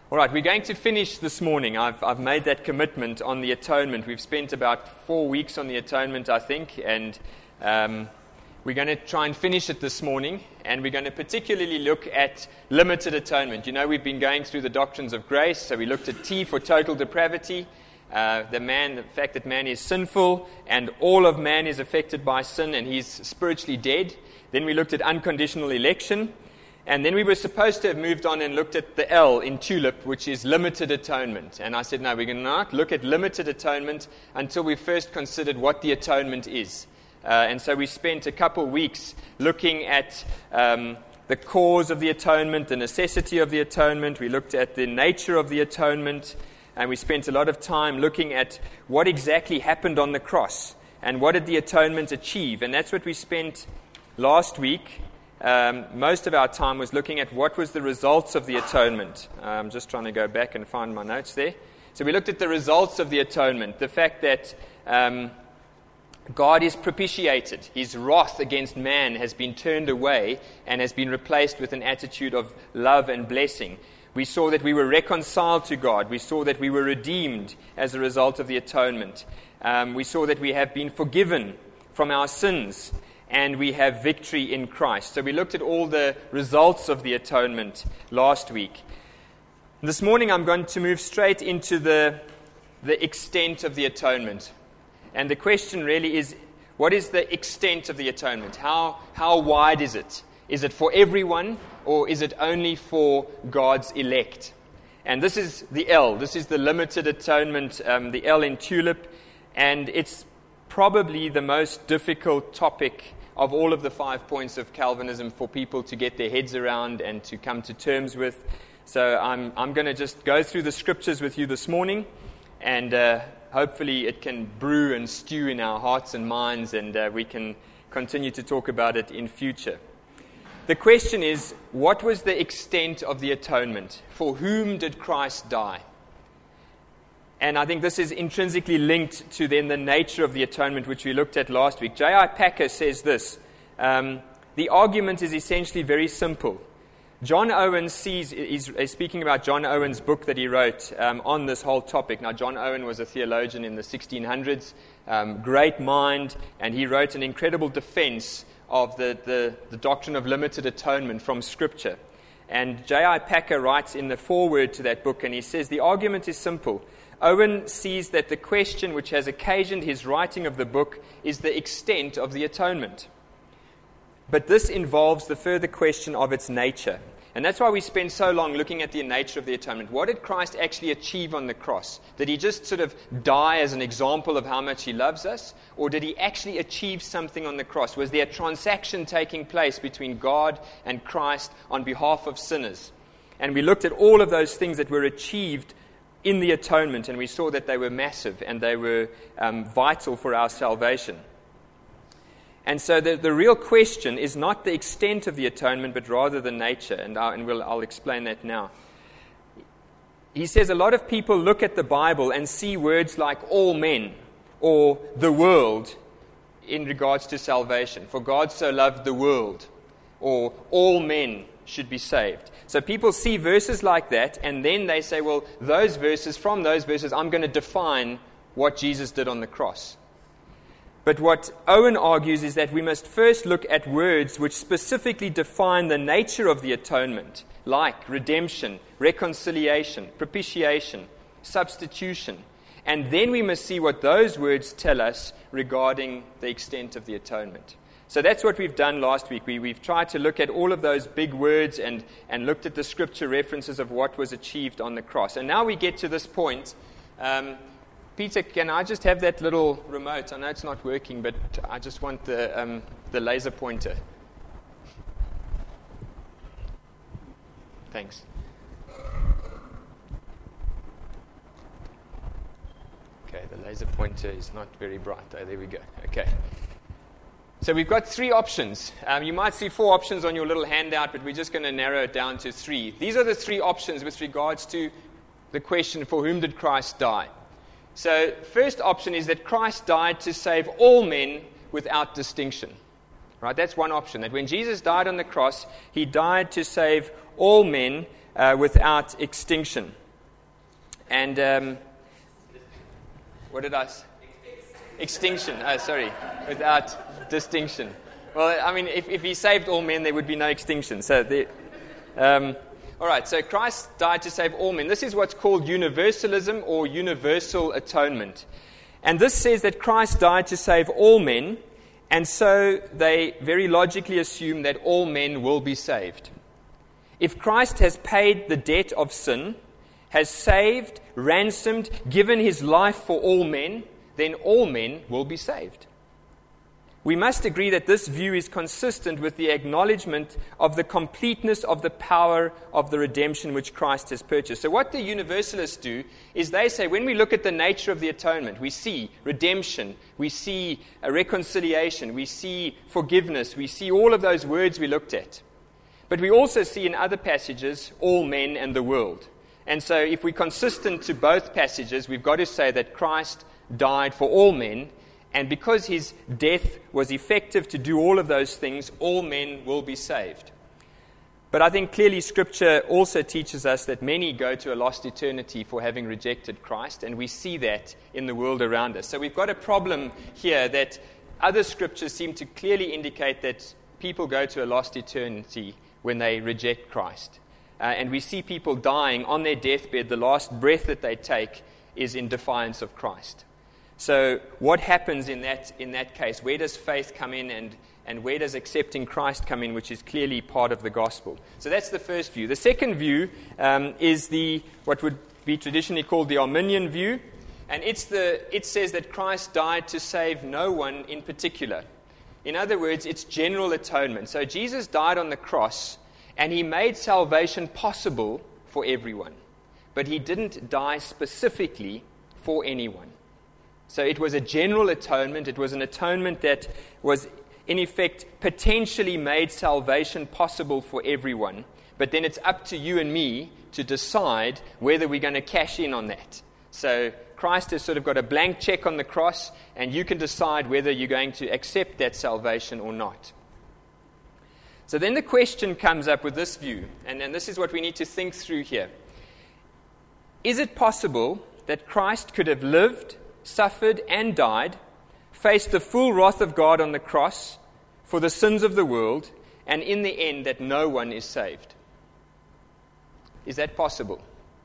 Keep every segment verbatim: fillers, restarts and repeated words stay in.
All right, we're going to finish this morning. I've, I've made that commitment on the atonement. We've spent about four weeks on the atonement, I think, and um, we're going to try and finish it this morning, and we're going to particularly look at limited atonement. You know, we've been going through the doctrines of grace, so we looked at T for total depravity, uh, the man, the fact that man is sinful, and all of man is affected by sin, and he's spiritually dead. Then we looked at unconditional election. And then we were supposed to have moved on and looked at the L in TULIP, which is limited atonement. And I said, no, we're going to not look at limited atonement until we first considered what the atonement is. Uh, and so we spent a couple weeks looking at um, the cause of the atonement, the necessity of the atonement. We looked at the nature of the atonement. And we spent a lot of time looking at what exactly happened on the cross and what did the atonement achieve. And that's what we spent last week. Um, most of our time was looking at what was the results of the atonement. I'm just trying to go back and find my notes there. So we looked at the results of the atonement, the fact that um, God is propitiated. His wrath against man has been turned away and has been replaced with an attitude of love and blessing. We saw that we were reconciled to God. We saw that we were redeemed as a result of the atonement. Um, we saw that we have been forgiven from our sins. And we have victory in Christ. So we looked at all the results of the atonement last week. This morning I'm going to move straight into the, the extent of the atonement. And the question really is, what is the extent of the atonement? How, how wide is it? Is it for everyone, or is it only for God's elect? And this is the L. This is the limited atonement, um, the L in TULIP. And it's probably the most difficult topic of all of the five points of Calvinism for people to get their heads around and to come to terms with. So I'm I'm going to just go through the scriptures with you this morning, and uh, hopefully it can brew and stew in our hearts and minds, and uh, we can continue to talk about it in future. The question is, what was the extent of the atonement? For whom did Christ die? And I think this is intrinsically linked to then the nature of the atonement, which we looked at last week. J I Packer says this, um, the argument is essentially very simple. John Owen sees, he's, he's speaking about John Owen's book that he wrote um, on this whole topic. Now, John Owen was a theologian in the sixteen hundreds, um, great mind, and he wrote an incredible defense of the, the, the doctrine of limited atonement from Scripture. And J I Packer writes in the foreword to that book, and he says, the argument is simple. Owen sees that the question which has occasioned his writing of the book is the extent of the atonement. But this involves the further question of its nature. And that's why we spend so long looking at the nature of the atonement. What did Christ actually achieve on the cross? Did he just sort of die as an example of how much he loves us? Or did he actually achieve something on the cross? Was there a transaction taking place between God and Christ on behalf of sinners? And we looked at all of those things that were achieved in the atonement, and we saw that they were massive and they were um, vital for our salvation. And so the, the real question is not the extent of the atonement, but rather the nature, and, I'll, and we'll, I'll explain that now. He says a lot of people look at the Bible and see words like all men or the world in regards to salvation. For God so loved the world, or all men should be saved. So people see verses like that, and then they say, well, those verses, from those verses, I'm going to define what Jesus did on the cross. But what Owen argues is that we must first look at words which specifically define the nature of the atonement, like redemption, reconciliation, propitiation, substitution. And then we must see what those words tell us regarding the extent of the atonement. So that's what we've done last week. We, we've tried to look at all of those big words and, and looked at the scripture references of what was achieved on the cross. And now we get to this point. Um, Peter, can I just have that little remote? I know it's not working, but I just want the, um, the laser pointer. Thanks. Okay, the laser pointer is not very bright. Oh, there we go. Okay. So we've got three options. Um, you might see four options on your little handout, but we're just going to narrow it down to three. These are the three options with regards to the question, for whom did Christ die? So first option is that Christ died to save all men without distinction. Right? That's one option, that when Jesus died on the cross, he died to save all men uh, without extinction. And um, what did I say? Extinction. Oh, sorry. Without distinction. Well, I mean, if, if he saved all men, there would be no extinction. So, the, um, all right. So Christ died to save all men. This is what's called universalism or universal atonement. And this says that Christ died to save all men, and so they very logically assume that all men will be saved. If Christ has paid the debt of sin, has saved, ransomed, given his life for all men, then all men will be saved. We must agree that this view is consistent with the acknowledgement of the completeness of the power of the redemption which Christ has purchased. So what the universalists do is they say, when we look at the nature of the atonement, we see redemption, we see a reconciliation, we see forgiveness, we see all of those words we looked at. But we also see in other passages all men and the world. And so if we're consistent to both passages, we've got to say that Christ died for all men, and because his death was effective to do all of those things, all men will be saved. But I think clearly Scripture also teaches us that many go to a lost eternity for having rejected Christ, and we see that in the world around us. So we've got a problem here that other Scriptures seem to clearly indicate that people go to a lost eternity when they reject Christ. Uh, and we see people dying on their deathbed. The last breath that they take is in defiance of Christ. So what happens in that in that case? Where does faith come in, and, and where does accepting Christ come in, which is clearly part of the gospel? So that's the first view. The second view um, is the what would be traditionally called the Arminian view, and it's the it says that Christ died to save no one in particular. In other words, it's general atonement. So Jesus died on the cross, and he made salvation possible for everyone, but he didn't die specifically for anyone. So it was a general atonement. It was an atonement that was, in effect, potentially made salvation possible for everyone. But then it's up to you and me to decide whether we're going to cash in on that. So Christ has sort of got a blank check on the cross, and you can decide whether you're going to accept that salvation or not. So then the question comes up with this view, and, and this is what we need to think through here. Is it possible that Christ could have lived, suffered and died, faced the full wrath of God on the cross for the sins of the world, and in the end that no one is saved? Is that possible?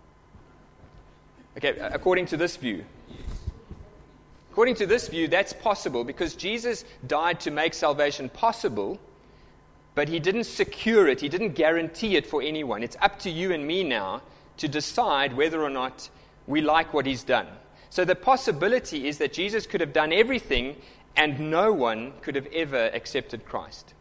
Okay, according to this view. According to this view, that's possible because Jesus died to make salvation possible, but he didn't secure it, he didn't guarantee it for anyone. It's up to you and me now to decide whether or not we like what he's done. So the possibility is that Jesus could have done everything and no one could have ever accepted Christ.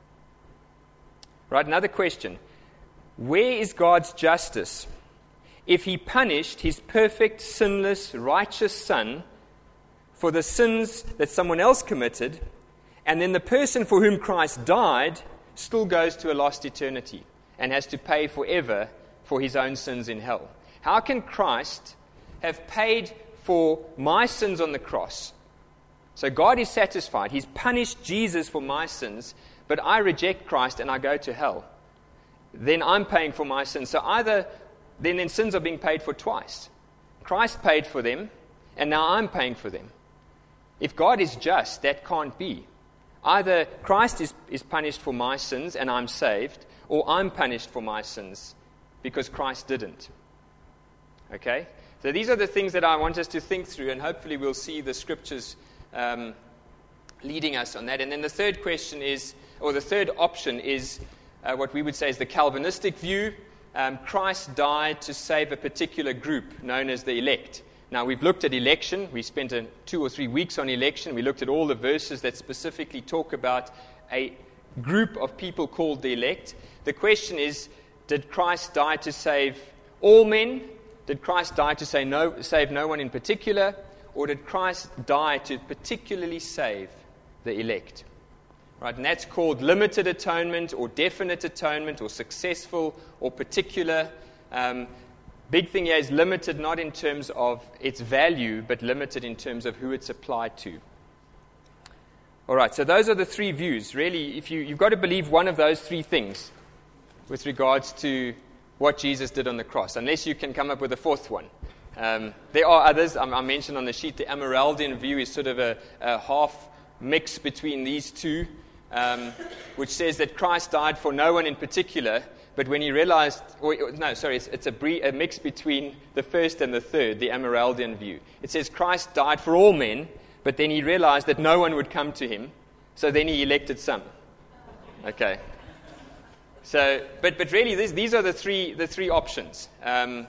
Right, another question. Where is God's justice if he punished his perfect, sinless, righteous Son for the sins that someone else committed, and then the person for whom Christ died still goes to a lost eternity and has to pay forever for his own sins in hell? How can Christ have paid for my sins on the cross? So God is satisfied. He's punished Jesus for my sins, but I reject Christ and I go to hell. Then I'm paying for my sins. So either then, then sins are being paid for twice. Christ paid for them, and now I'm paying for them. If God is just, that can't be. Either Christ is, is punished for my sins and I'm saved, or I'm punished for my sins because Christ didn't. Okay? So these are the things that I want us to think through, and hopefully we'll see the Scriptures um, leading us on that. And then the third question is, or the third option is uh, what we would say is the Calvinistic view. Um, Christ died to save a particular group known as the elect. Now, we've looked at election. We spent a, two or three weeks on election. We looked at all the verses that specifically talk about a group of people called the elect. The question is, did Christ die to save all men? Did Christ die to say no, save no one in particular? Or did Christ die to particularly save the elect? Right, and that's called limited atonement or definite atonement or successful or particular. Um, big thing here is limited not in terms of its value, but limited in terms of who it's applied to. All right, so those are the three views. Really, if you, you've got to believe one of those three things with regards to what Jesus did on the cross, unless you can come up with a fourth one. Um, there are others. I, I mentioned on the sheet the Amyraldian view is sort of a, a half mix between these two, um, which says that Christ died for no one in particular, but when he realized, or, no, sorry, it's, it's a, bre- a mix between the first and the third, the Amyraldian view. It says Christ died for all men, but then he realized that no one would come to him, so then he elected some. Okay. So, but but really, this, these are the three the three options. Um,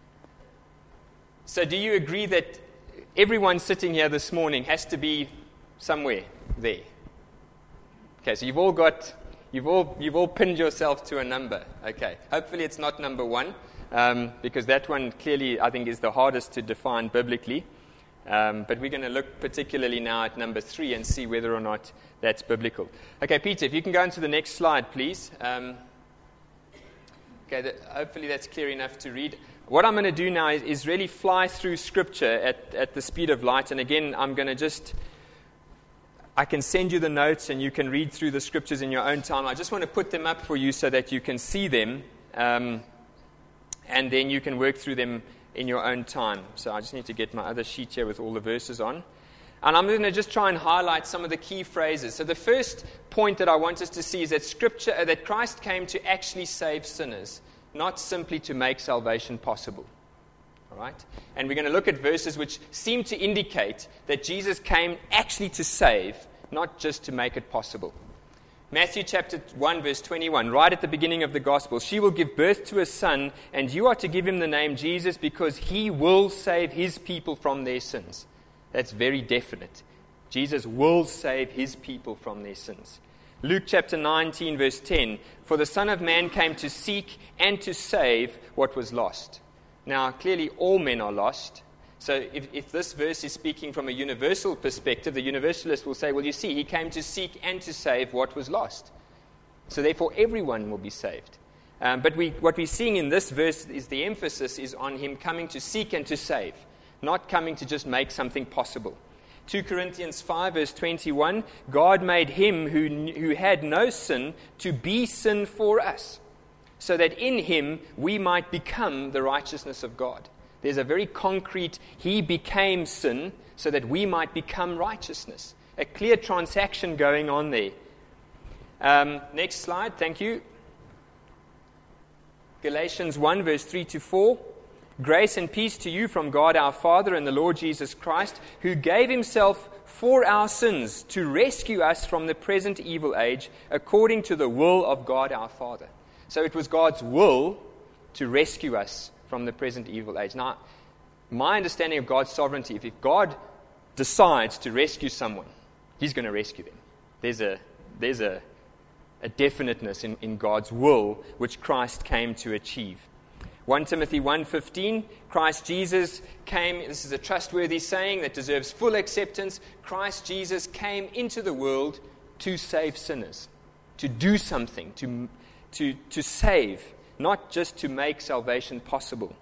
so, do you agree that everyone sitting here this morning has to be somewhere there? Okay. So you've all got you've all you've all pinned yourself to a number. Okay. Hopefully, it's not number one, um, because that one clearly I think is the hardest to define biblically. Um, but we're going to look particularly now at number three and see whether or not that's biblical. Okay, Peter, if you can go on to the next slide, please. Um, okay, the, hopefully that's clear enough to read. What I'm going to do now is, is really fly through Scripture at, at the speed of light. And again, I'm going to just, I can send you the notes and you can read through the Scriptures in your own time. I just want to put them up for you so that you can see them. Um, and then you can work through them in your own time. So I just need to get my other sheet here with all the verses on. And I'm going to just try and highlight some of the key phrases. So the first point that I want us to see is that Scripture, uh, that Christ came to actually save sinners, not simply to make salvation possible. All right? And we're going to look at verses which seem to indicate that Jesus came actually to save, not just to make it possible. Matthew chapter one, verse twenty-one, right at the beginning of the gospel. She will give birth to a son, and you are to give him the name Jesus because he will save his people from their sins. That's very definite. Jesus will save his people from their sins. Luke chapter nineteen, verse ten, for the Son of Man came to seek and to save what was lost. Now, clearly all men are lost. So if, if this verse is speaking from a universal perspective, the universalist will say, well, you see, he came to seek and to save what was lost. So therefore, everyone will be saved. Um, but we, what we're seeing in this verse is the emphasis is on him coming to seek and to save, not coming to just make something possible. Second Corinthians five, verse twenty-one, God made him who, who had no sin to be sin for us, so that in him we might become the righteousness of God. There's a very concrete, he became sin so that we might become righteousness. A clear transaction going on there. Um, next slide, thank you. Galatians one, verse three to four. Grace and peace to you from God our Father and the Lord Jesus Christ, who gave himself for our sins to rescue us from the present evil age, according to the will of God our Father. So it was God's will to rescue us from the present evil age. Now, my understanding of God's sovereignty, if, if God decides to rescue someone, he's going to rescue them. There's a there's a, a definiteness in, in God's will, which Christ came to achieve. First Timothy one fifteen, Christ Jesus came, this is a trustworthy saying that deserves full acceptance, Christ Jesus came into the world to save sinners, to do something, to to to save, not just to make salvation possible.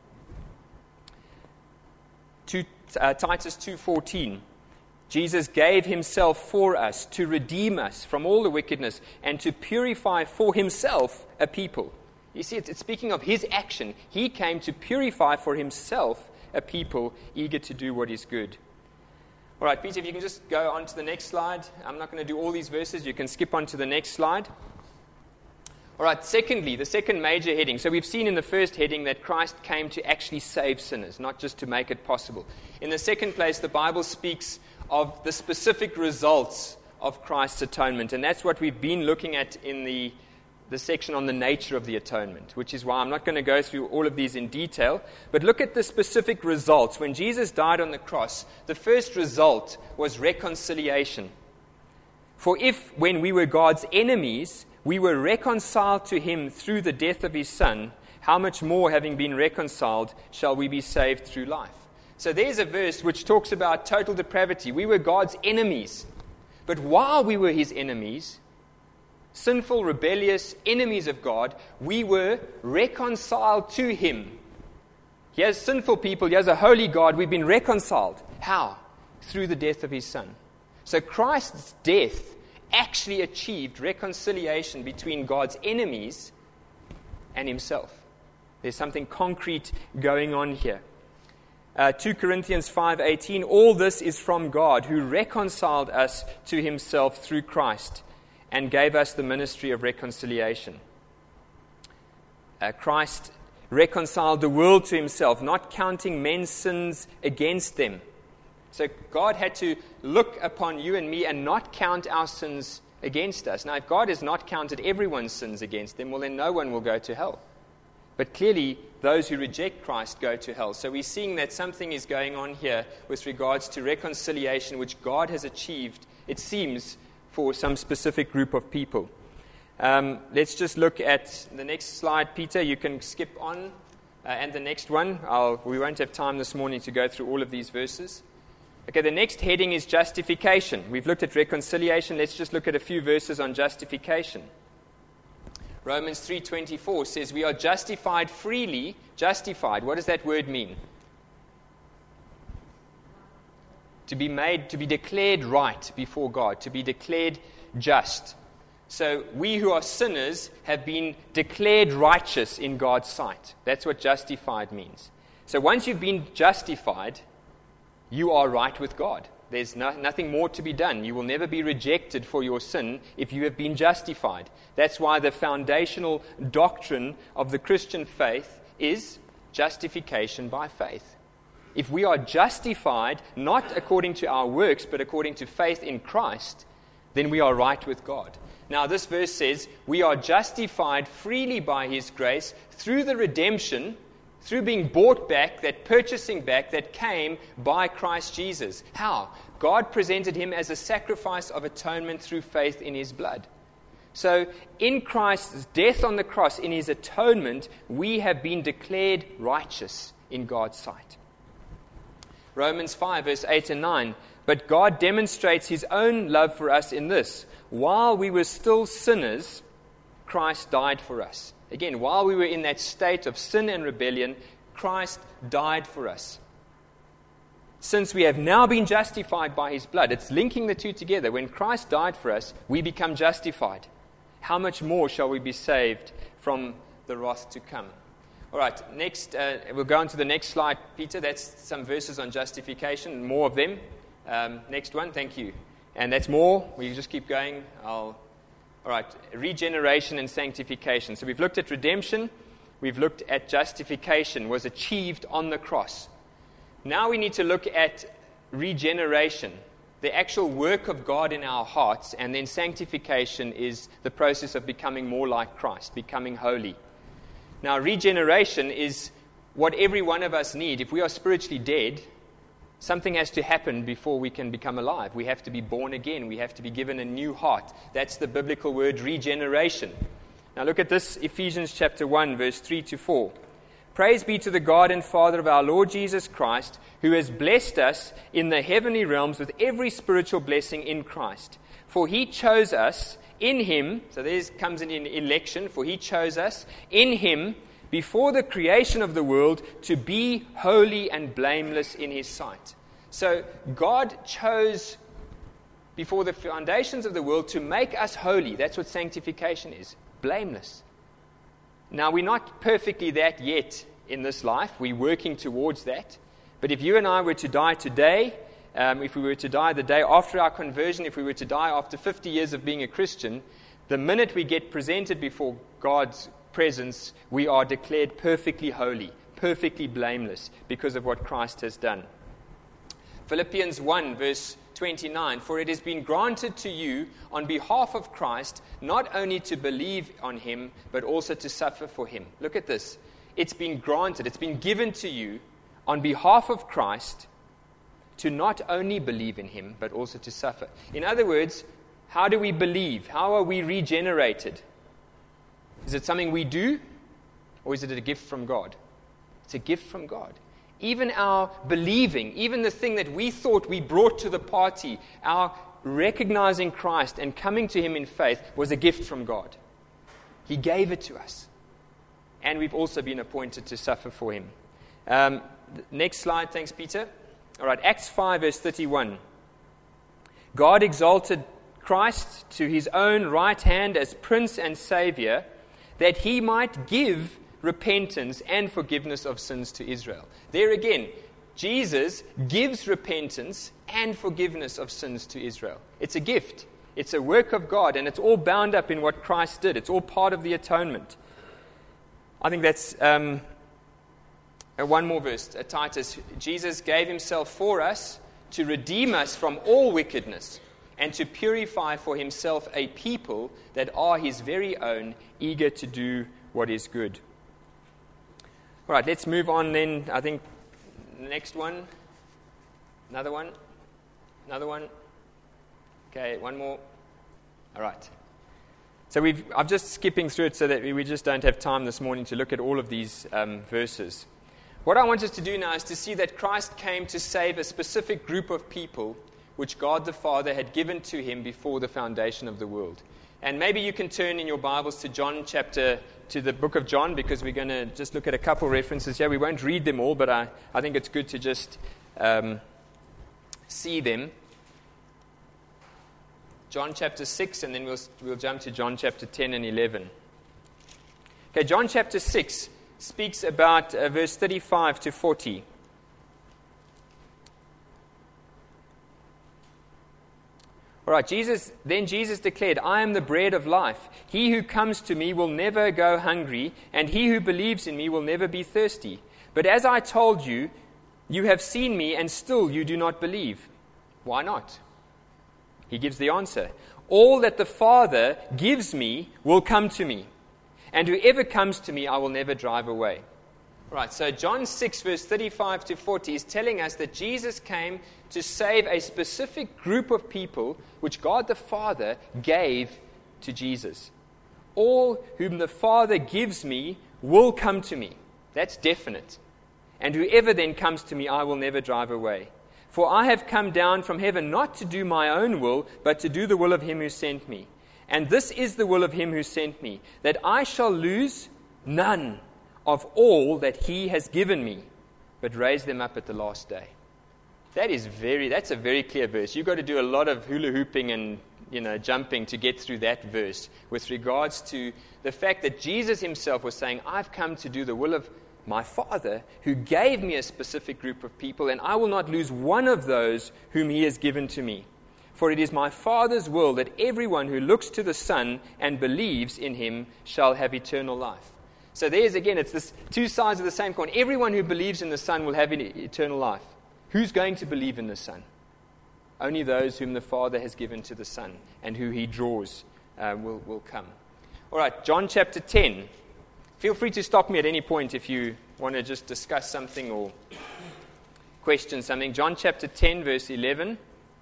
To, uh, Titus two fourteen, Jesus gave himself for us to redeem us from all the wickedness and to purify for himself a people. You see, it's, it's speaking of his action. He came to purify for himself a people eager to do what is good. All right, Peter, if you can just go on to the next slide. I'm not going to do all these verses. You can skip on to the next slide. All right, secondly, the second major heading. So we've seen in the first heading that Christ came to actually save sinners, not just to make it possible. In the second place, the Bible speaks of the specific results of Christ's atonement. And that's what we've been looking at in the, the section on the nature of the atonement, which is why I'm not going to go through all of these in detail. But look at the specific results. When Jesus died on the cross, the first result was reconciliation. For if, when we were God's enemies, we were reconciled to him through the death of his Son, how much more, having been reconciled, shall we be saved through life? So there's a verse which talks about total depravity. We were God's enemies. But while we were his enemies, sinful, rebellious enemies of God, we were reconciled to him. Here's sinful people, here's a holy God, we've been reconciled. How? Through the death of his Son. So Christ's death actually achieved reconciliation between God's enemies and himself. There's something concrete going on here. Uh, Second Corinthians five eighteen, all this is from God, who reconciled us to himself through Christ and gave us the ministry of reconciliation. Uh, Christ reconciled the world to himself, not counting men's sins against them. So God had to look upon you and me and not count our sins against us. Now, if God has not counted everyone's sins against them, well, then no one will go to hell. But clearly, those who reject Christ go to hell. So we're seeing that something is going on here with regards to reconciliation, which God has achieved, it seems, for some specific group of people. Um, let's just look at the next slide, Peter. You can skip on. Uh, and the next one. I'll, we won't have time this morning to go through all of these verses. Okay, the next heading is justification. We've looked at reconciliation. Let's just look at a few verses on justification. Romans three twenty-four says we are justified freely. Justified, what does that word mean? To be made, to be declared right before God, to be declared just. So we who are sinners have been declared righteous in God's sight. That's what justified means. So once you've been justified, you are right with God. There's no, nothing more to be done. You will never be rejected for your sin if you have been justified. That's why the foundational doctrine of the Christian faith is justification by faith. If we are justified, not according to our works, but according to faith in Christ, then we are right with God. Now, this verse says, we are justified freely by his grace through the redemption, through being bought back, that purchasing back that came by Christ Jesus. How? God presented him as a sacrifice of atonement through faith in his blood. So, in Christ's death on the cross, in his atonement, we have been declared righteous in God's sight. Romans five, verse eight and nine. But God demonstrates his own love for us in this. While we were still sinners, Christ died for us. Again, while we were in that state of sin and rebellion, Christ died for us. Since we have now been justified by his blood, it's linking the two together. When Christ died for us, we become justified. How much more shall we be saved from the wrath to come? All right, next, uh, we'll go on to the next slide, Peter. That's some verses on justification, more of them. Um, next one, thank you. And that's more. We just keep going. I'll... All right, regeneration and sanctification. So we've looked at redemption. We've looked at justification was achieved on the cross. Now we need to look at regeneration, the actual work of God in our hearts, and then sanctification is the process of becoming more like Christ, becoming holy. Now, regeneration is what every one of us need. If we are spiritually dead, something has to happen before we can become alive. We have to be born again. We have to be given a new heart. That's the biblical word regeneration. Now look at this, Ephesians chapter one, verse three to four. Praise be to the God and Father of our Lord Jesus Christ, who has blessed us in the heavenly realms with every spiritual blessing in Christ. For he chose us in him, so there comes in election, for he chose us in him before the creation of the world to be holy and blameless in his sight. So God chose before the foundations of the world to make us holy. That's what sanctification is, blameless. Now, we're not perfectly that yet in this life. We're working towards that. But if you and I were to die today, um, if we were to die the day after our conversion, if we were to die after fifty years of being a Christian, the minute we get presented before God's presence, we are declared perfectly holy, perfectly blameless because of what Christ has done. Philippians one, verse twenty-nine, for it has been granted to you on behalf of Christ not only to believe on him, but also to suffer for him. Look at this. It's been granted, it's been given to you on behalf of Christ to not only believe in him, but also to suffer. In other words, how do we believe? How are we regenerated? Is it something we do, or is it a gift from God? It's a gift from God. Even our believing, even the thing that we thought we brought to the party, our recognizing Christ and coming to him in faith was a gift from God. He gave it to us. And we've also been appointed to suffer for him. Um, next slide, thanks, Peter. All right, Acts five, verse thirty-one. God exalted Christ to his own right hand as Prince and Savior, that he might give repentance and forgiveness of sins to Israel. There again, Jesus gives repentance and forgiveness of sins to Israel. It's a gift. It's a work of God, and it's all bound up in what Christ did. It's all part of the atonement. I think that's um, uh, one more verse, uh, Titus. Jesus gave himself for us to redeem us from all wickedness and to purify for himself a people that are his very own, eager to do what is good. All right, let's move on then. I think the next one. Another one. Another one. Okay, one more. All right. So we've, I'm just skipping through it so that we just don't have time this morning to look at all of these um, verses. What I want us to do now is to see that Christ came to save a specific group of people which God the Father had given to him before the foundation of the world. And maybe you can turn in your Bibles to John chapter, to the book of John, because we're going to just look at a couple references here. We won't read them all, but I, I think it's good to just um, see them. John chapter six, and then we'll, we'll jump to John chapter ten and eleven. Okay, John chapter six speaks about uh, verse thirty-five to forty. All right, Jesus, then Jesus declared, I am the bread of life. He who comes to me will never go hungry, and he who believes in me will never be thirsty. But as I told you, you have seen me, and still you do not believe. Why not? He gives the answer. All that the Father gives me will come to me, and whoever comes to me I will never drive away. Right, so John six, verse thirty-five to forty is telling us that Jesus came to save a specific group of people which God the Father gave to Jesus. All whom the Father gives me will come to me. That's definite. And whoever then comes to me, I will never drive away. For I have come down from heaven not to do my own will, but to do the will of him who sent me. And this is the will of him who sent me, that I shall lose none of all that he has given me, but raise them up at the last day. That is very, that's a very clear verse. You've got to do a lot of hula hooping and, you know, jumping to get through that verse with regards to the fact that Jesus himself was saying, I've come to do the will of my Father who gave me a specific group of people, and I will not lose one of those whom he has given to me. For it is my Father's will that everyone who looks to the Son and believes in him shall have eternal life. So there's again, it's this two sides of the same coin. Everyone who believes in the Son will have eternal life. Who's going to believe in the Son? Only those whom the Father has given to the Son and who he draws uh, will, will come. All right, John chapter ten. Feel free to stop me at any point if you want to just discuss something or question something. John chapter ten, verse eleven.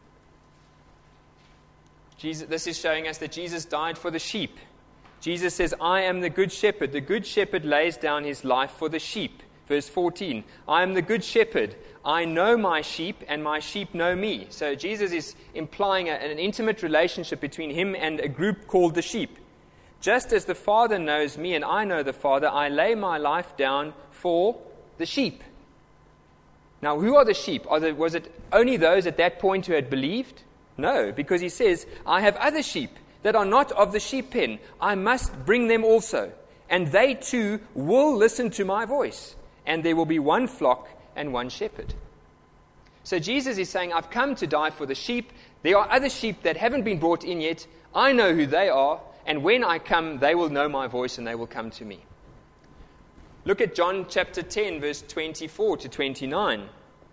Jesus, this is showing us that Jesus died for the sheep. Jesus says, I am the good shepherd. The good shepherd lays down his life for the sheep. Verse fourteen, I am the good shepherd. I know my sheep, and my sheep know me. So Jesus is implying a, an intimate relationship between him and a group called the sheep. Just as the Father knows me, and I know the Father, I lay my life down for the sheep. Now, who are the sheep? Are the, was it only those at that point who had believed? No, because he says, I have other sheep that are not of the sheep pen. I must bring them also, and they too will listen to my voice, and there will be one flock and one shepherd. So Jesus is saying, I've come to die for the sheep. There are other sheep that haven't been brought in yet. I know who they are, and when I come, they will know my voice and they will come to me. Look at John chapter ten, verse twenty-four to twenty-nine.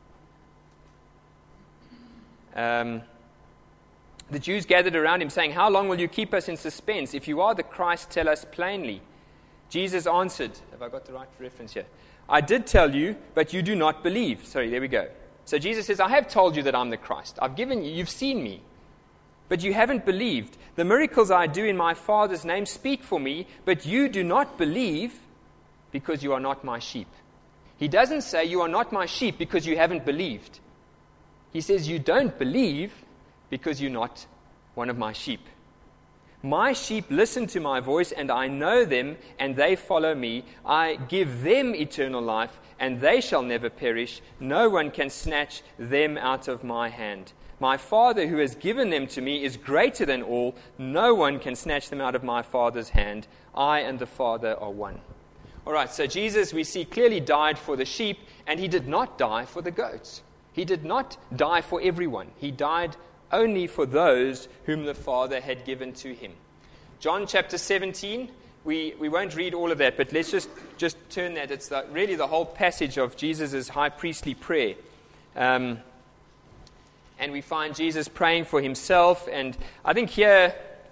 Um, the Jews gathered around him, saying, how long will you keep us in suspense? If you are the Christ, tell us plainly. Jesus answered, have I got the right reference here? I did tell you, but you do not believe. Sorry, there we go. So Jesus says, I have told you that I'm the Christ. I've given you, you've seen me, but you haven't believed. The miracles I do in my Father's name speak for me, but you do not believe because you are not my sheep. He doesn't say you are not my sheep because you haven't believed. He says you don't believe because you're not one of my sheep. My sheep listen to my voice, and I know them, and they follow me. I give them eternal life, and they shall never perish. No one can snatch them out of my hand. My Father who has given them to me is greater than all. No one can snatch them out of my Father's hand. I and the Father are one. All right, so Jesus, we see, clearly died for the sheep, and he did not die for the goats. He did not die for everyone. He died only for those whom the Father had given to him. John chapter seventeen, we, we won't read all of that, but let's just, just turn that. It's the, really the whole passage of Jesus' high priestly prayer. Um, and we find Jesus praying for himself, and I think here...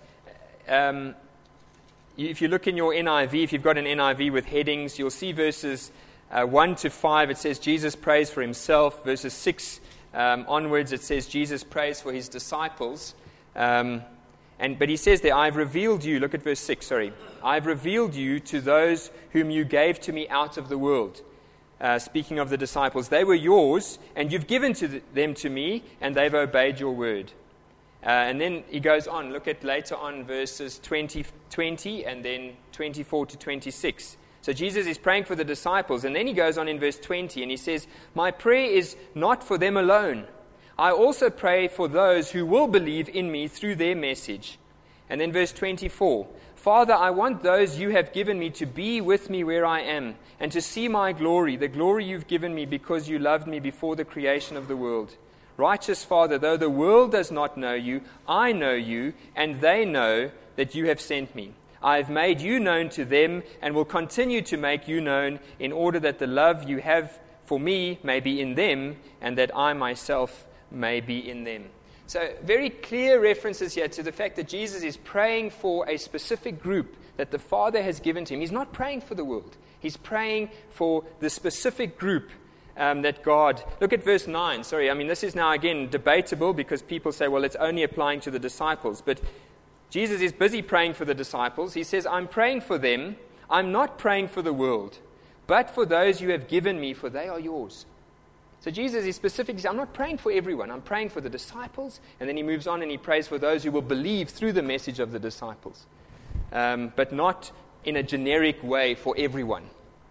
Um, If you look in your N I V, if you've got an N I V with headings, you'll see verses uh, one to five. It says Jesus prays for himself. Verses six um, onwards, it says Jesus prays for his disciples. Um, and but he says there, I've revealed you. Look at verse six. Sorry, I've revealed you to those whom you gave to me out of the world. Uh, speaking of the disciples, they were yours, and you've given to th- them to me, and they've obeyed your word. Uh, and then he goes on. Look at later on verses twenty, twenty and then twenty-four to twenty-six. So Jesus is praying for the disciples. And then he goes on in verse twenty and he says, my prayer is not for them alone. I also pray for those who will believe in me through their message. And then verse twenty-four. Father, I want those you have given me to be with me where I am and to see my glory, the glory you've given me because you loved me before the creation of the world. Righteous Father, though the world does not know you, I know you, and they know that you have sent me. I have made you known to them and will continue to make you known in order that the love you have for me may be in them and that I myself may be in them. So very clear references here to the fact that Jesus is praying for a specific group that the Father has given to him. He's not praying for the world. He's praying for the specific group Um, that God, look at verse nine. Sorry, I mean, this is now again debatable because people say, well, it's only applying to the disciples. But Jesus is busy praying for the disciples. He says, I'm praying for them. I'm not praying for the world, but for those you have given me, for they are yours. So Jesus is specifically saying, I'm not praying for everyone. I'm praying for the disciples. And then he moves on and he prays for those who will believe through the message of the disciples, um, but not in a generic way for everyone.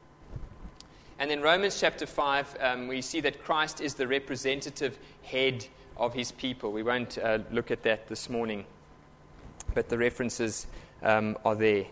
And in Romans chapter five, um, we see that Christ is the representative head of his people. We won't uh, look at that this morning, but the references um, are there.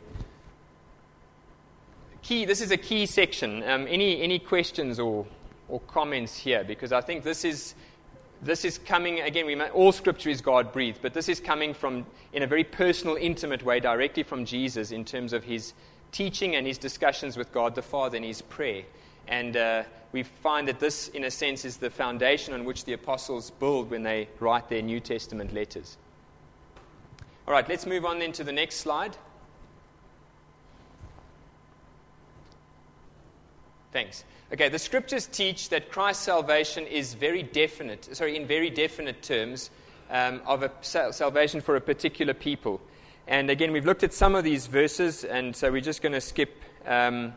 Key. This is a key section. Um, any any questions or or comments here? Because I think this is this is coming again. We may, all Scripture is God breathed, but this is coming from in a very personal, intimate way, directly from Jesus in terms of his teaching and his discussions with God the Father and his prayer. And uh, we find that this, in a sense, is the foundation on which the apostles build when they write their New Testament letters. All right, let's move on then to the next slide. Thanks. Okay, the Scriptures teach that Christ's salvation is very definite, sorry, in very definite terms, um, of a salvation for a particular people. And again, we've looked at some of these verses, and so we're just going to skip... Um,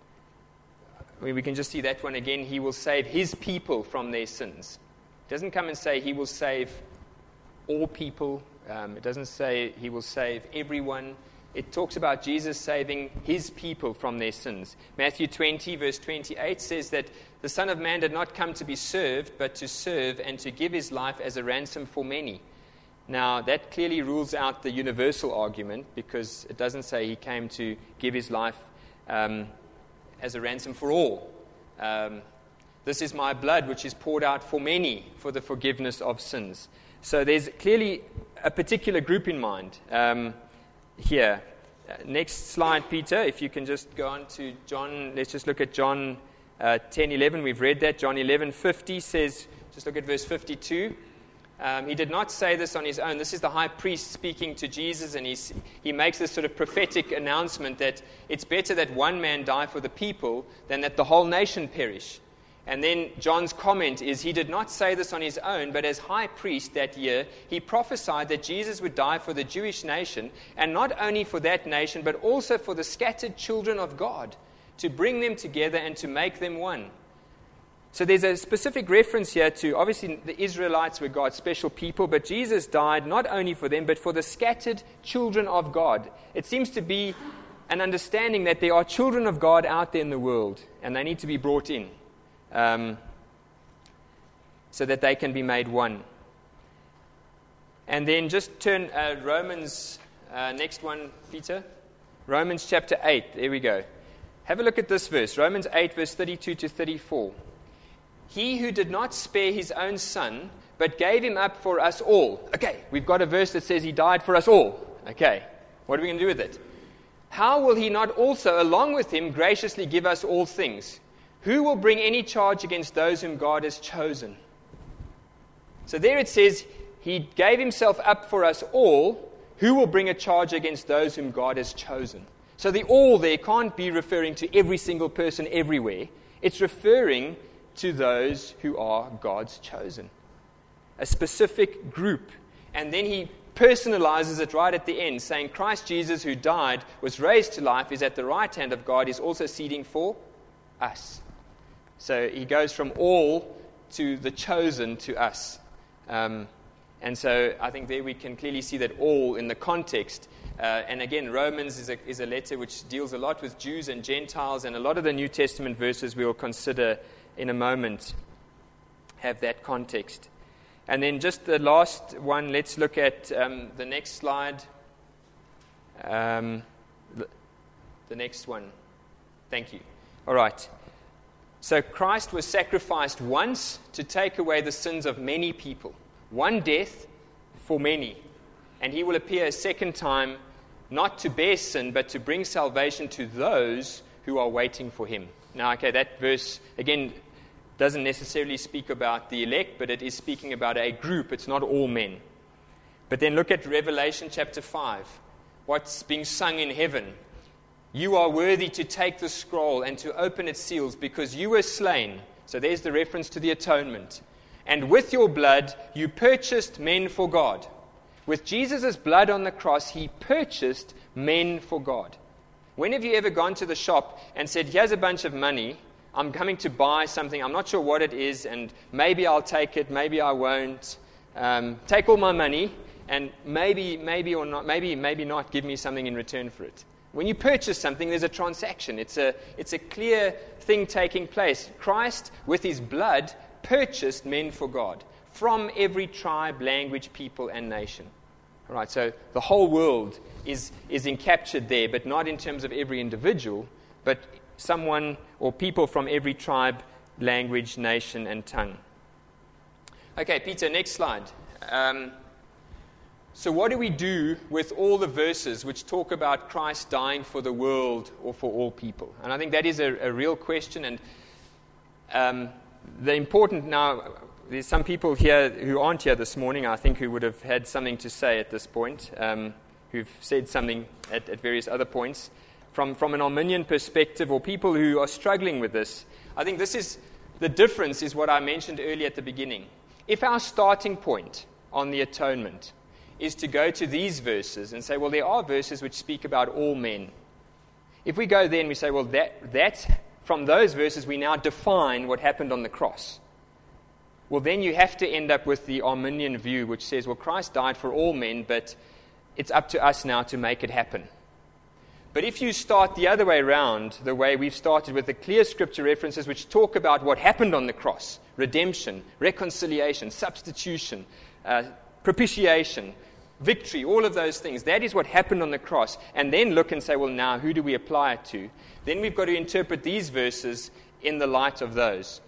We can just see that one again. He will save his people from their sins. It doesn't come and say he will save all people. Um, it doesn't say he will save everyone. It talks about Jesus saving his people from their sins. Matthew twenty, verse twenty-eight says that the Son of Man did not come to be served, but to serve and to give his life as a ransom for many. Now, that clearly rules out the universal argument because it doesn't say he came to give his life um as a ransom for all. Um, this is my blood, which is poured out for many for the forgiveness of sins. So there's clearly a particular group in mind um, here. Uh, next slide, Peter, if you can just go on to John. Let's just look at John uh, ten eleven. We've read that. John eleven fifty says, just look at verse fifty-two. Um, he did not say this on his own. This is the high priest speaking to Jesus, and he's, he makes this sort of prophetic announcement that it's better that one man die for the people than that the whole nation perish. And then John's comment is he did not say this on his own, but as high priest that year, he prophesied that Jesus would die for the Jewish nation, and not only for that nation, but also for the scattered children of God, to bring them together and to make them one. So there's a specific reference here to, obviously, the Israelites were God's special people, but Jesus died not only for them, but for the scattered children of God. It seems to be an understanding that there are children of God out there in the world, and they need to be brought in um, so that they can be made one. And then just turn uh, Romans, uh, next one, Peter. Romans chapter eight, there we go. Have a look at this verse, Romans eight, verse thirty-two to thirty-four. He who did not spare his own son, but gave him up for us all. Okay, we've got a verse that says he died for us all. Okay, what are we going to do with it? How will he not also, along with him, graciously give us all things? Who will bring any charge against those whom God has chosen? So there it says, he gave himself up for us all. Who will bring a charge against those whom God has chosen? So the all there can't be referring to every single person everywhere. It's referring to those who are God's chosen. A specific group. And then he personalizes it right at the end, saying Christ Jesus, who died, was raised to life, is at the right hand of God, is also seating for us. So he goes from all to the chosen to us. Um, and so I think there we can clearly see that all in the context. Uh, and again, Romans is a, is a letter which deals a lot with Jews and Gentiles, and a lot of the New Testament verses we will consider in a moment have that context. And then just the last one, let's look at um, the next slide. Um, the, the next one. Thank you. All right. So Christ was sacrificed once to take away the sins of many people. One death for many. And he will appear a second time, not to bear sin, but to bring salvation to those who are waiting for him. Now, okay, that verse, again, doesn't necessarily speak about the elect, but it is speaking about a group. It's not all men. But then look at Revelation chapter five. What's being sung in heaven? You are worthy to take the scroll and to open its seals, because you were slain. So there's the reference to the atonement. And with your blood you purchased men for God. With Jesus' blood on the cross, he purchased men for God. When have you ever gone to the shop and said, here's a bunch of money, I'm coming to buy something, I'm not sure what it is, and maybe I'll take it, maybe I won't. Um, take all my money, and maybe, maybe or not, maybe, maybe not give me something in return for it. When you purchase something, there's a transaction. It's a, it's a clear thing taking place. Christ, with his blood, purchased men for God from every tribe, language, people, and nation. All right, so the whole world is, is encaptured there, but not in terms of every individual, but someone or people from every tribe, language, nation, and tongue. Okay, Peter, next slide. Um, so what do we do with all the verses which talk about Christ dying for the world or for all people? And I think that is a, a real question. And um, the important now, there's some people here who aren't here this morning, I think, who would have had something to say at this point, um, who've said something at, at various other points. From, from an Arminian perspective, or people who are struggling with this, I think this is the difference is what I mentioned earlier at the beginning. If our starting point on the atonement is to go to these verses and say, well, there are verses which speak about all men. If we go there and we say, well, that, that from those verses we now define what happened on the cross. Well, then you have to end up with the Arminian view, which says, well, Christ died for all men, but it's up to us now to make it happen. But if you start the other way around, the way we've started with the clear scripture references which talk about what happened on the cross, redemption, reconciliation, substitution, uh, propitiation, victory, all of those things, that is what happened on the cross, and then look and say, well, now, who do we apply it to? Then we've got to interpret these verses in the light of those.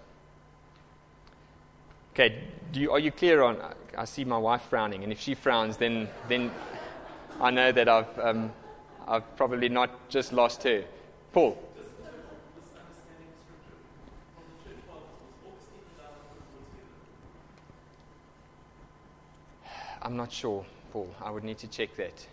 Okay, do you, are you clear on, I see my wife frowning, and if she frowns, then then I know that I've... Um, I've probably not just lost her. Paul. I'm not sure, Paul. I would need to check that.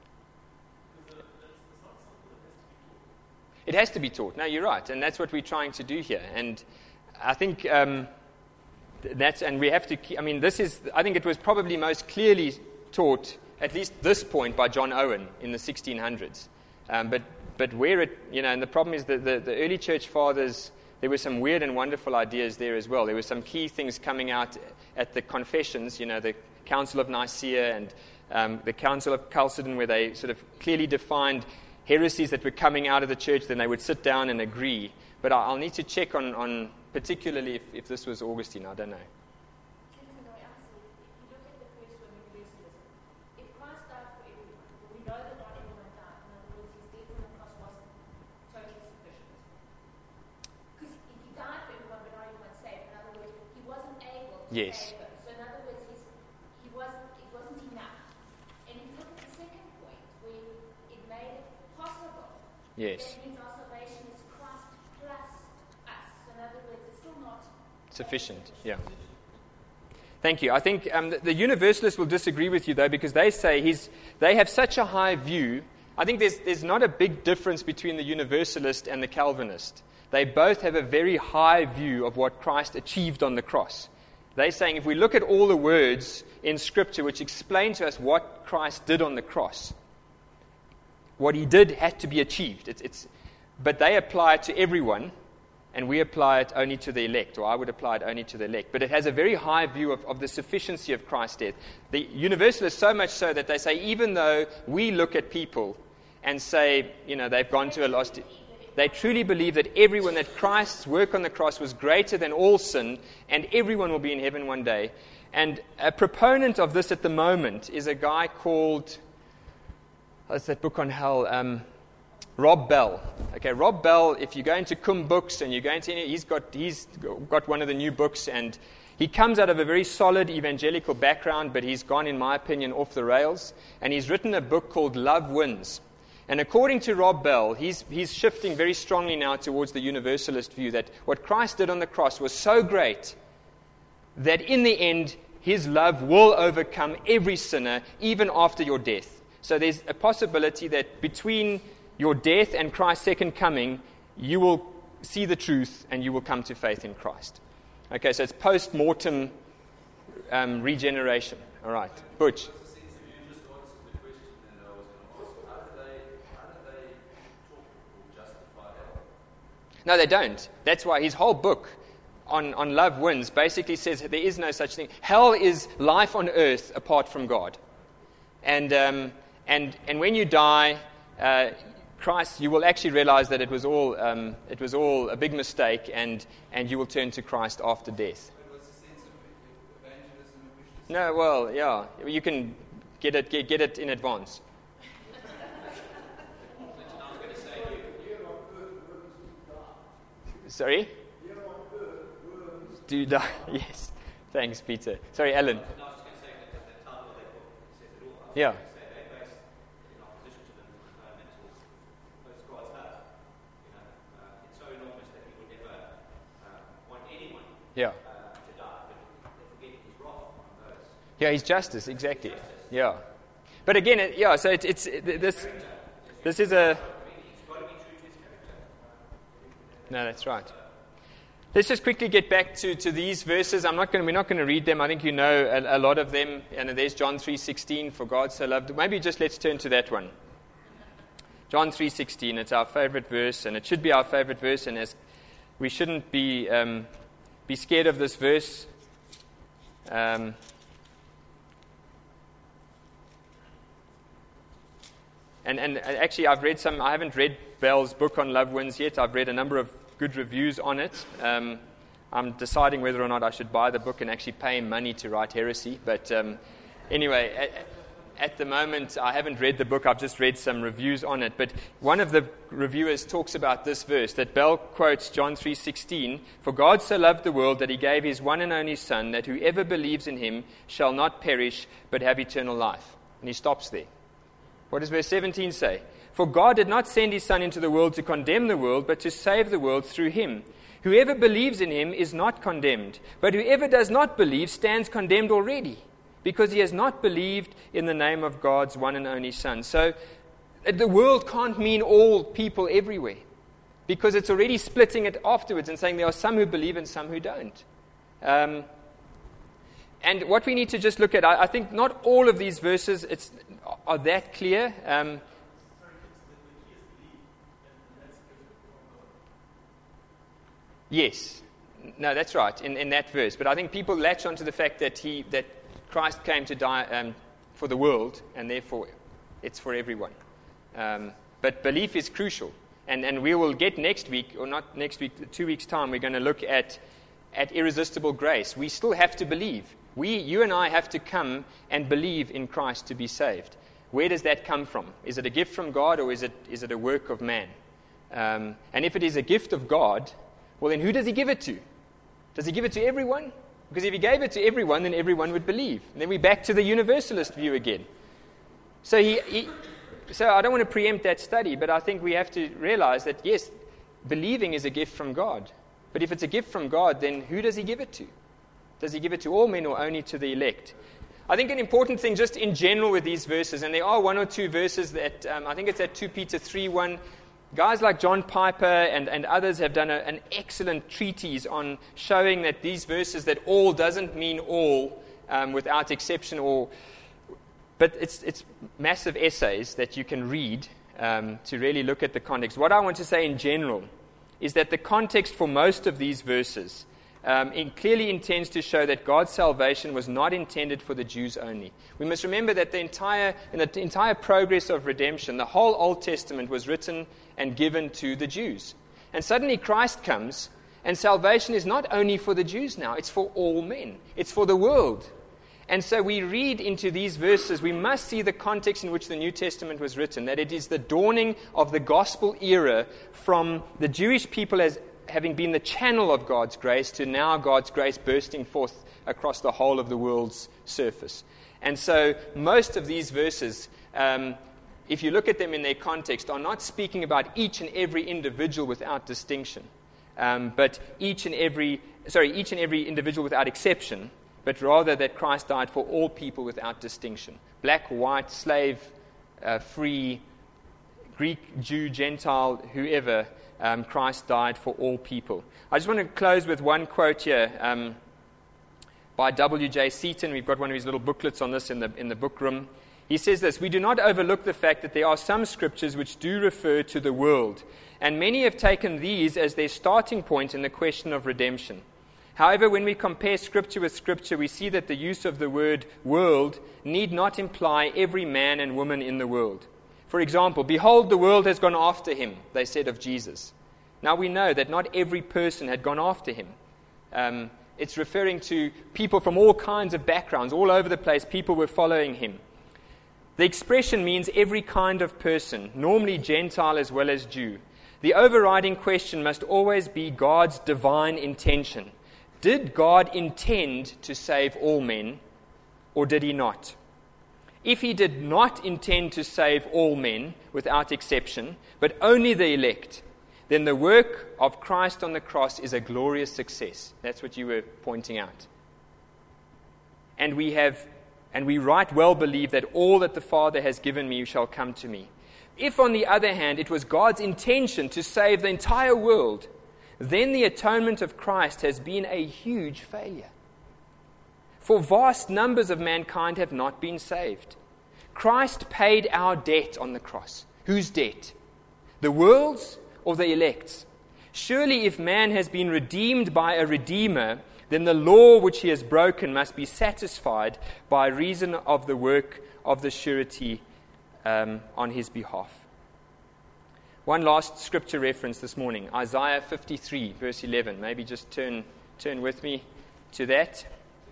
It has to be taught. No, you're right. And that's what we're trying to do here. And I think um, that's, and we have to, I mean, this is, I think it was probably most clearly taught at least this point by John Owen in the sixteen hundreds. Um, but but where it, you know, and the problem is that the, the early church fathers, there were some weird and wonderful ideas there as well. There were some key things coming out at the confessions, you know, the Council of Nicaea and um, the Council of Chalcedon, where they sort of clearly defined heresies that were coming out of the church, then they would sit down and agree. But I'll need to check on, on particularly if, if this was Augustine, I don't know. Yes. So in other words, he's, he wasn't, it wasn't enough. And if you look at the second point, where it made it possible, Yes. that means our salvation is Christ plus us. So in other words, it's still not Sufficient. Yeah. Thank you. I think um, the, the Universalists will disagree with you, though, because they say he's, they have such a high view. I think there's, there's not a big difference between the Universalist and the Calvinist. They both have a very high view of what Christ achieved on the cross. They're saying if we look at all the words in Scripture which explain to us what Christ did on the cross, what he did had to be achieved. It's, it's, but they apply it to everyone, and we apply it only to the elect, or I would apply it only to the elect. But it has a very high view of, of the sufficiency of Christ's death. The Universalists, so much so that they say even though we look at people and say, you know, they've gone to a lost... They truly believe that everyone, that Christ's work on the cross was greater than all sin, and everyone will be in heaven one day. And a proponent of this at the moment is a guy called, what's that book on hell? Um, Rob Bell. Okay, Rob Bell, if you go into Cum Books and you go into any, he's got he's got one of the new books, and he comes out of a very solid evangelical background, but he's gone, in my opinion, off the rails. And he's written a book called Love Wins. And according to Rob Bell, he's he's shifting very strongly now towards the Universalist view that what Christ did on the cross was so great that in the end, his love will overcome every sinner, even after your death. So there's a possibility that between your death and Christ's second coming, you will see the truth and you will come to faith in Christ. Okay, so it's post-mortem um, regeneration. All right, Butch. No, they don't. That's why his whole book on, on Love Wins basically says there is no such thing. Hell is life on earth apart from God. And um, and and when you die, uh, Christ, you will actually realize that it was all um, it was all a big mistake, and, and you will turn to Christ after death. But what's the sense of evangelism and Christian? No, well, yeah, you can get it get, get it in advance. Sorry? Do die? Yes. Thanks, Peter. Sorry, Alan. Yeah. Yeah. Yeah, his justice, exactly. Yeah. But again, it, yeah, so it, it's it, this this is a... No, that's right. Let's just quickly get back to, to these verses. I'm not going. We're not going to read them. I think you know a, a lot of them. And there's John three sixteen. For God so loved. Maybe just let's turn to that one. John three sixteen. It's our favorite verse, and it should be our favorite verse. And as we shouldn't be um, be scared of this verse. Um, and and actually, I've read some. I haven't read Bell's book on Love Wins yet. I've read a number of good reviews on it. Um, I'm deciding whether or not I should buy the book and actually pay him money to write heresy. But um, anyway, at, at the moment, I haven't read the book. I've just read some reviews on it. But one of the reviewers talks about this verse that Bell quotes John three sixteen. For God so loved the world that he gave his one and only Son, that whoever believes in him shall not perish but have eternal life. And he stops there. What does verse seventeen say? For God did not send his Son into the world to condemn the world, but to save the world through him. Whoever believes in him is not condemned, but whoever does not believe stands condemned already, because he has not believed in the name of God's one and only Son. So the world can't mean all people everywhere, because it's already splitting it afterwards and saying there are some who believe and some who don't. Um, and what we need to just look at, I, I think not all of these verses it's, are that clear. Um, Yes, no, that's right, in, in that verse. But I think people latch onto the fact that he that Christ came to die um, for the world, and therefore it's for everyone. Um, but belief is crucial. And, and we will get next week, or not next week, two weeks' time, we're going to look at, at irresistible grace. We still have to believe. We, you and I have to come and believe in Christ to be saved. Where does that come from? Is it a gift from God, or is it is it a work of man? Um, and if it is a gift of God, well, then who does he give it to? Does he give it to everyone? Because if he gave it to everyone, then everyone would believe. And then we're back to the universalist view again. So he, he, so I don't want to preempt that study, but I think we have to realize that, yes, believing is a gift from God. But if it's a gift from God, then who does he give it to? Does he give it to all men or only to the elect? I think an important thing just in general with these verses, and there are one or two verses that, um, I think it's at Second Peter three one, guys like John Piper and, and others have done a, an excellent treatise on showing that these verses, that all doesn't mean all um, without exception, or but it's, it's massive essays that you can read um, to really look at the context. What I want to say in general is that the context for most of these verses Um, it clearly intends to show that God's salvation was not intended for the Jews only. We must remember that the entire, in the entire progress of redemption, the whole Old Testament was written and given to the Jews. And suddenly Christ comes, and salvation is not only for the Jews now, it's for all men. It's for the world. And so we read into these verses, we must see the context in which the New Testament was written, that it is the dawning of the gospel era from the Jewish people as having been the channel of God's grace to now God's grace bursting forth across the whole of the world's surface. And so most of these verses, um, if you look at them in their context, are not speaking about each and every individual without distinction, um, but each and every, sorry, each and every individual without exception, but rather that Christ died for all people without distinction. Black, white, slave, uh, free, Greek, Jew, Gentile, whoever. Um, Christ died for all people. I just want to close with one quote here um, by W J Seaton. We've got one of his little booklets on this in the in the book room. He says this: "We do not overlook the fact that there are some scriptures which do refer to the world, and many have taken these as their starting point in the question of redemption. However, when we compare scripture with scripture, we see that the use of the word world need not imply every man and woman in the world. For example, behold, the world has gone after him, they said of Jesus. Now we know that not every person had gone after him. Um, it's referring to people from all kinds of backgrounds, all over the place. People were following him. The expression means every kind of person, normally Gentile as well as Jew. The overriding question must always be God's divine intention. Did God intend to save all men, or did he not? If he did not intend to save all men without exception, but only the elect, then the work of Christ on the cross is a glorious success." That's what you were pointing out. And we have, and we right well believe that all that the Father has given me shall come to me. If, on the other hand, it was God's intention to save the entire world, then the atonement of Christ has been a huge failure. For vast numbers of mankind have not been saved. Christ paid our debt on the cross. Whose debt? The world's or the elect's? Surely if man has been redeemed by a redeemer, then the law which he has broken must be satisfied by reason of the work of the surety um, on his behalf. One last scripture reference this morning, Isaiah fifty-three, verse eleven. Maybe just turn turn with me to that.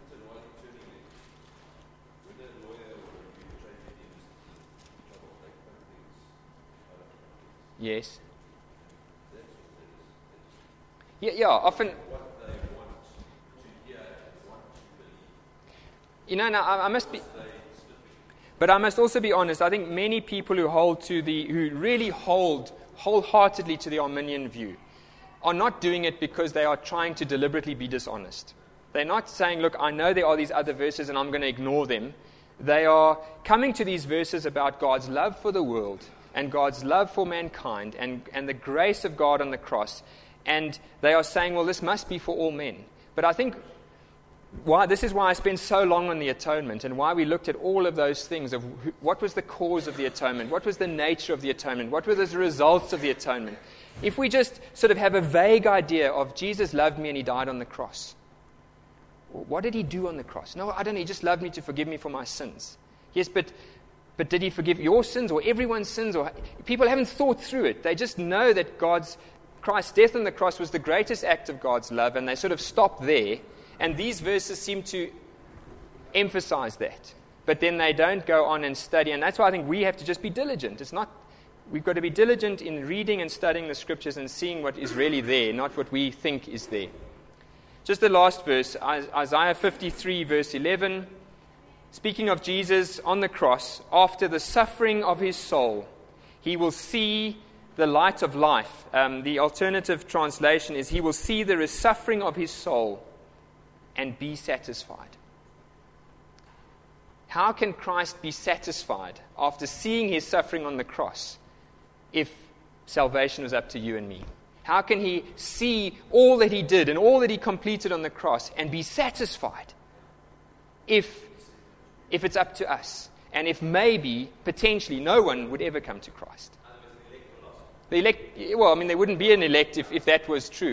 Yes. Yeah, yeah, often. You know, now I, I must be. But I must also be honest. I think many people who hold to the, who really hold wholeheartedly to the Arminian view, are not doing it because they are trying to deliberately be dishonest. They're not saying, "Look, I know there are these other verses, and I'm going to ignore them." They are coming to these verses about God's love for the world and God's love for mankind and, and the grace of God on the cross. And they are saying, well, this must be for all men. But I think why this is why I spent so long on the atonement and why we looked at all of those things of who, what was the cause of the atonement, what was the nature of the atonement, what were the results of the atonement. If we just sort of have a vague idea of Jesus loved me and he died on the cross, what did he do on the cross? No, I don't know, he just loved me to forgive me for my sins. Yes, but but did he forgive your sins or everyone's sins? Or people haven't thought through it. They just know that God's Christ's death on the cross was the greatest act of God's love, and they sort of stop there. And these verses seem to emphasize that. But then they don't go on and study. And that's why I think we have to just be diligent. It's not, we've got to be diligent in reading and studying the scriptures and seeing what is really there, not what we think is there. Just the last verse, Isaiah fifty-three, verse eleven. Speaking of Jesus on the cross, after the suffering of his soul, he will see the light of life. Um, the alternative translation is, he will see the suffering of his soul and be satisfied. How can Christ be satisfied after seeing his suffering on the cross if salvation was up to you and me? How can he see all that he did and all that he completed on the cross and be satisfied if, if it's up to us? And if maybe, potentially, no one would ever come to Christ. The elect, well, I mean, there wouldn't be an elect if, if that was true.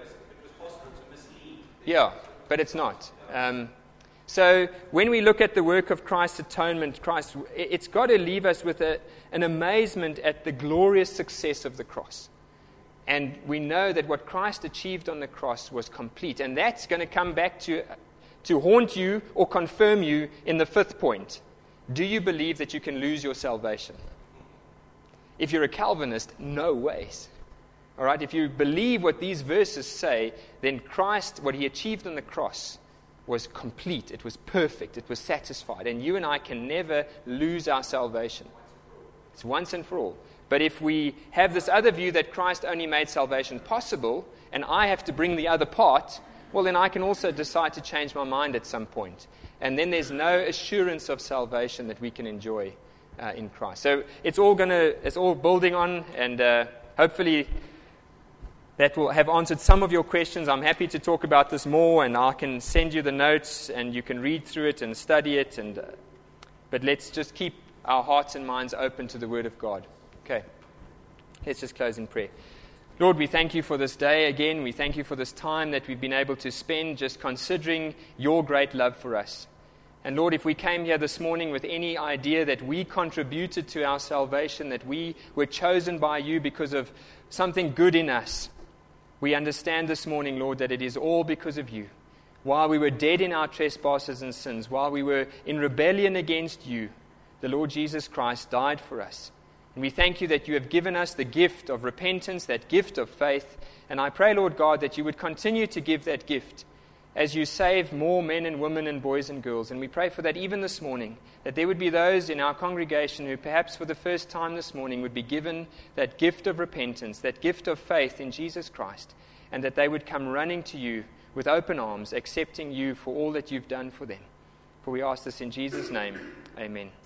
Yeah, but it's not. Um, so when we look at the work of Christ's atonement, Christ, it's got to leave us with a, an amazement at the glorious success of the cross. And we know that what Christ achieved on the cross was complete. And that's going to come back to, to haunt you or confirm you in the fifth point. Do you believe that you can lose your salvation? If you're a Calvinist, no ways. All right, if you believe what these verses say, then Christ, what he achieved on the cross, was complete. It was perfect. It was satisfied. And you and I can never lose our salvation. It's once and for all. But if we have this other view that Christ only made salvation possible, and I have to bring the other part, well, then I can also decide to change my mind at some point. And then there's no assurance of salvation that we can enjoy uh, in Christ. So it's all going to, it's all building on, and uh, hopefully that will have answered some of your questions. I'm happy to talk about this more, and I can send you the notes, and you can read through it and study it. And uh, but let's just keep our hearts and minds open to the Word of God. Okay, let's just close in prayer. Lord, we thank you for this day again. We thank you for this time that we've been able to spend just considering your great love for us. And Lord, if we came here this morning with any idea that we contributed to our salvation, that we were chosen by you because of something good in us, we understand this morning, Lord, that it is all because of you. While we were dead in our trespasses and sins, while we were in rebellion against you, the Lord Jesus Christ died for us. And we thank you that you have given us the gift of repentance, that gift of faith. And I pray, Lord God, that you would continue to give that gift as you save more men and women and boys and girls. And we pray for that even this morning, that there would be those in our congregation who perhaps for the first time this morning would be given that gift of repentance, that gift of faith in Jesus Christ, and that they would come running to you with open arms, accepting you for all that you've done for them. For we ask this in Jesus' name. Amen.